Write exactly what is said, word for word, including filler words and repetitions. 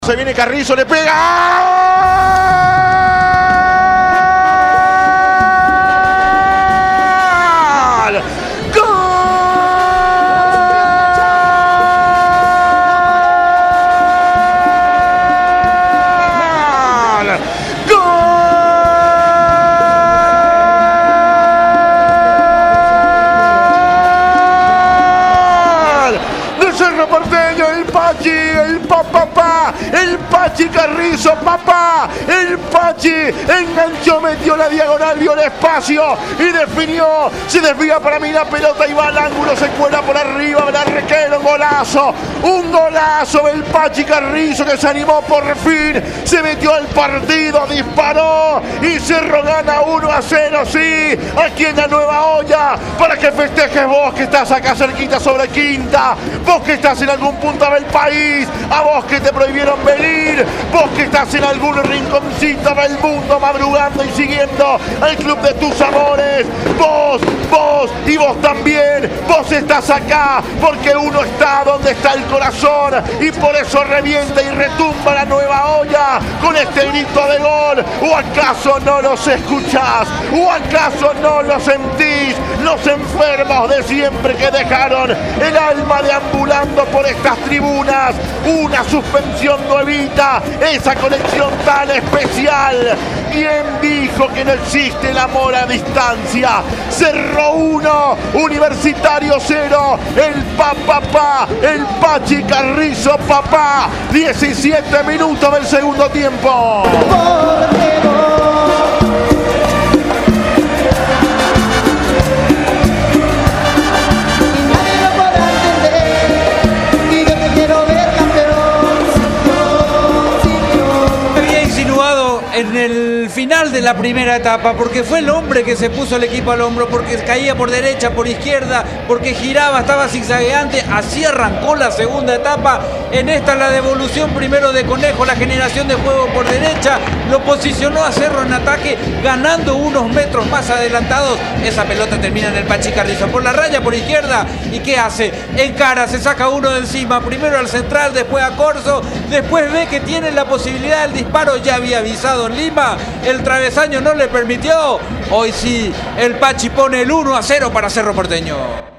Se viene Carrizo, le pega. ¡Gol! ¡Gol! ¡Gol! De Cerro Porteño, el Pachi, el papá, el Pachi Carrizo, papá, el Pachi enganchó, metió la diagonal, vio el espacio y definió. Se desvía para mí la pelota y va al ángulo, se cuela por arriba, la requera, un golazo, un golazo del Pachi Carrizo que se animó por fin, se metió al partido, disparó y Cerro gana uno a cero, sí, aquí en la Nueva Olla, para que festejes vos que estás acá cerquita sobre Quinta, vos que estás en algún punto del país, a vos que te prohibieron venir, vos que estás en algún rinconcito del mundo madrugando y siguiendo al club de tus amores, vos, vos y vos también, vos estás acá porque uno está donde está el corazón y por eso revienta y retumba la Nueva Olla con este grito de gol. ¿O acaso no los escuchás? ¿O acaso no los sentís? Los enfermos de siempre que dejaron el alma deambulando por estas tribunas, una suspensión no evita esa conexión tan especial. ¿Quién dijo que no existe el amor a distancia? Cerro uno, Universitario cero, el papá, el Pachi Carrizo, papá, diecisiete minutos del segundo tiempo. En el final de la primera etapa, porque fue el hombre que se puso el equipo al hombro, porque caía por derecha, por izquierda, porque giraba, estaba zigzagueante, así arrancó la segunda etapa. En esta la devolución primero de Conejo, la generación de juego por derecha, lo posicionó a Cerro en ataque, ganando unos metros más adelantados. Esa pelota termina en el Pachi Carrizo por la raya por izquierda, y ¿qué hace? Encara, se saca uno de encima, primero al central, después a Corso, después ve que tiene la posibilidad del disparo, ya había avisado en Lima, el travesaño no le permitió. Hoy sí, el Pachi pone el uno a cero para Cerro Porteño.